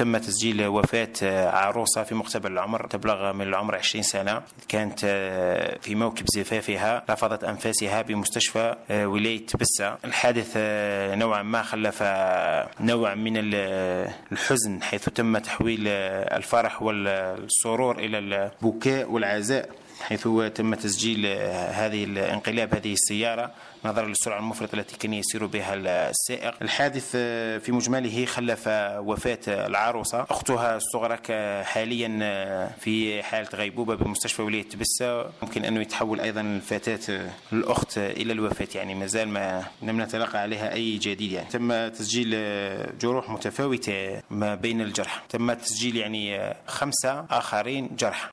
تم تسجيل وفاة عروسة في مقتبل العمر تبلغ من العمر 20 سنة، كانت في موكب زفافها رفضت أنفاسها بمستشفى ولاية تبسة. الحادث نوعا ما خلف نوع من الحزن، حيث تم تحويل الفرح والسرور إلى البكاء والعزاء، حيث تم تسجيل انقلاب هذه السيارة نظرا للسرعة المفرطة التي كان يسير بها السائق. الحادث في مجمله خلف وفاة العروسة. أختها الصغرى حاليا في حالة غيبوبة بمستشفى ولاية تبسة. ممكن أنه يتحول أيضا الفتاة الأخت إلى الوفاة، يعني ما زال ما لم نتلقى عليها أي جديد. يعني تم تسجيل جروح متفاوتة ما بين الجرحى، تم تسجيل يعني 5 آخرين جرحى.